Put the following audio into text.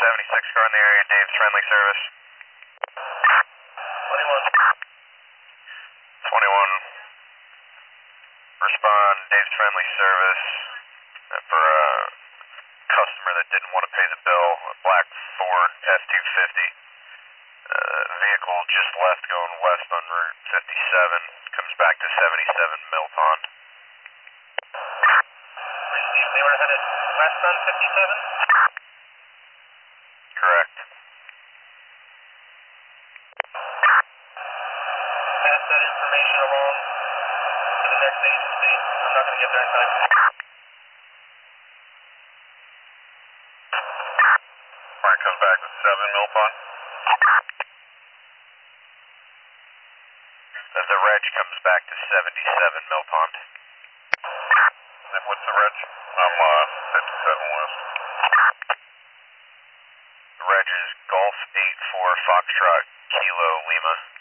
76 car in the area, Dave's friendly service. 21. Respond, Dave's friendly service for a customer that didn't want to pay the bill, a black Ford F-250. Vehicle just left going west on Route 57, comes back to 77 Mill Pond. Received, they were headed west on 57? Correct. Pass that information along to the next agency. I'm not going to get there in time. Alright, comes back to 7 Mill Pond. The reg comes back to 77 Mill Pond. And what's the reg? I'm 57 West. The reg is Golf 84 Foxtrot Kilo Lima.